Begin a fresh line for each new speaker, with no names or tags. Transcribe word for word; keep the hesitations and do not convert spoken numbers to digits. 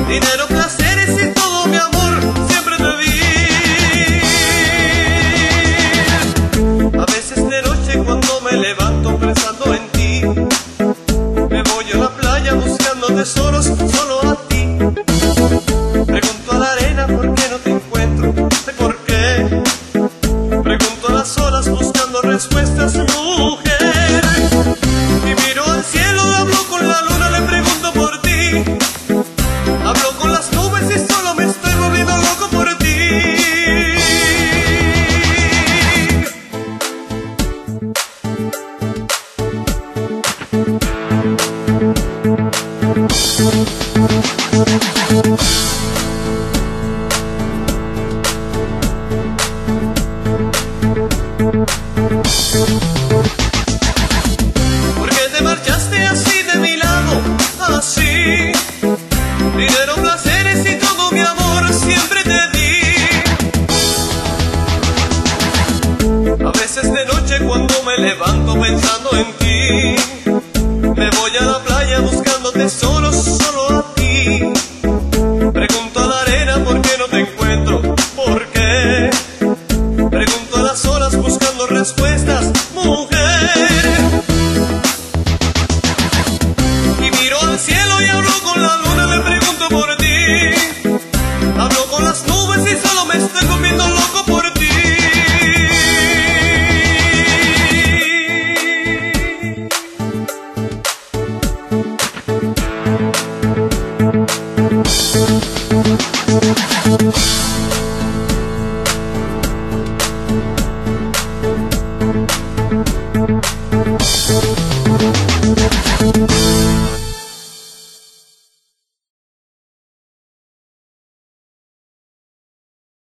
dinero, placeres y todo mi amor, siempre te vi. A veces de noche cuando me levanto pensando en ti, me voy a la playa buscando tesoros solo a ti. Pregunto a la arena por qué no te encuentro, sé por qué. Pregunto a las olas buscando respuestas, mujer. Y miro al cielo, hablo con la luna, le pregunto por ti. Hablo con las nubes y solo me estoy volviendo loco por ti.